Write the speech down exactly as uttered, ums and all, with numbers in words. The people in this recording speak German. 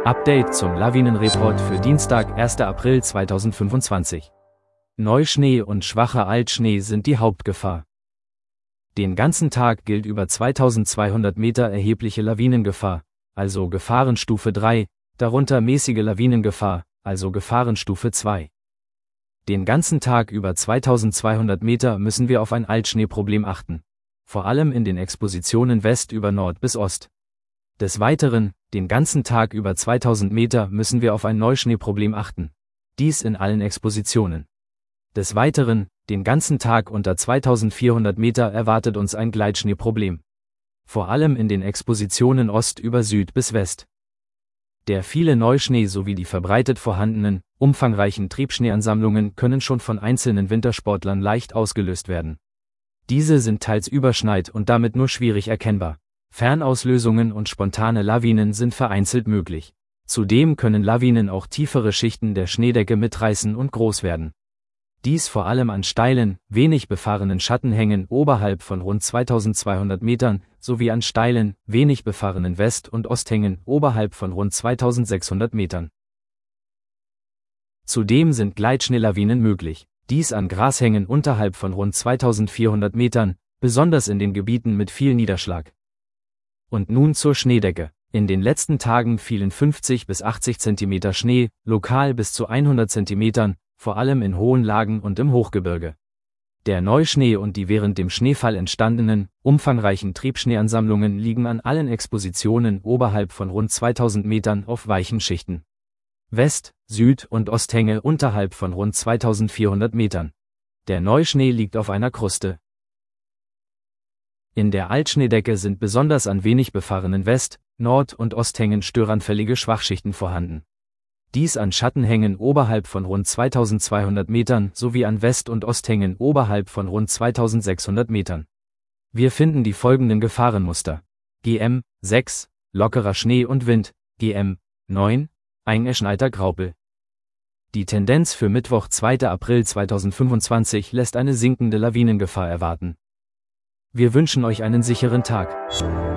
Update zum Lawinenreport für Dienstag, erster April zweitausendfünfundzwanzig. Neuschnee und schwacher Altschnee sind die Hauptgefahr. Den ganzen Tag gilt über zweitausendzweihundert Meter erhebliche Lawinengefahr, also Gefahrenstufe drei, darunter mäßige Lawinengefahr, also Gefahrenstufe zwei. Den ganzen Tag über zweitausendzweihundert Meter müssen wir auf ein Altschneeproblem achten, vor allem in den Expositionen West über Nord bis Ost. Des Weiteren, den ganzen Tag über zweitausend Meter müssen wir auf ein Neuschneeproblem achten, dies in allen Expositionen. Des Weiteren, den ganzen Tag unter zweitausendvierhundert Meter erwartet uns ein Gleitschneeproblem. Vor allem in den Expositionen Ost über Süd bis West. Der viele Neuschnee sowie die verbreitet vorhandenen, umfangreichen Triebschneeansammlungen können schon von einzelnen Wintersportlern leicht ausgelöst werden. Diese sind teils überschneit und damit nur schwierig erkennbar. Fernauslösungen und spontane Lawinen sind vereinzelt möglich. Zudem können Lawinen auch tiefere Schichten der Schneedecke mitreißen und groß werden. Dies vor allem an steilen, wenig befahrenen Schattenhängen oberhalb von rund zweitausendzweihundert Metern sowie an steilen, wenig befahrenen West- und Osthängen oberhalb von rund zweitausendsechshundert Metern. Zudem sind Gleitschneelawinen möglich, dies an Grashängen unterhalb von rund zweitausendvierhundert Metern, besonders in den Gebieten mit viel Niederschlag. Und nun zur Schneedecke. In den letzten Tagen fielen fünfzig bis achtzig Zentimeter Schnee, lokal bis zu hundert Zentimetern, vor allem in hohen Lagen und im Hochgebirge. Der Neuschnee und die während dem Schneefall entstandenen, umfangreichen Triebschneeansammlungen liegen an allen Expositionen oberhalb von rund zweitausend Metern auf weichen Schichten. West-, Süd- und Osthänge unterhalb von rund zweitausendvierhundert Metern. Der Neuschnee liegt auf einer Kruste. In der Altschneedecke sind besonders an wenig befahrenen West-, Nord- und Osthängen störanfällige Schwachschichten vorhanden. Dies an Schattenhängen oberhalb von rund zweitausendzweihundert Metern sowie an West- und Osthängen oberhalb von rund zweitausendsechshundert Metern. Wir finden die folgenden Gefahrenmuster. G M sechs, lockerer Schnee und Wind, G M neun, eingeschneiter Graupel. Die Tendenz für Mittwoch, zweiter April zweitausendfünfundzwanzig lässt eine sinkende Lawinengefahr erwarten. Wir wünschen euch einen sicheren Tag.